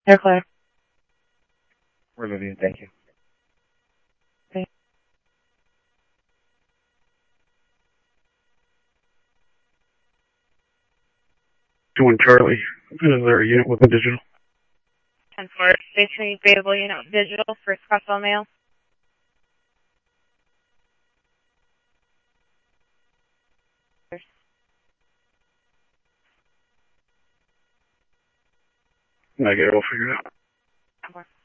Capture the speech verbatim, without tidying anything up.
Air clear. We're Vivian, thank you. Okay. two one Charlie. Is there a unit with a digital? ten four. Station available unit with digital. First class all mail. Negative, we'll figure it out. ten four.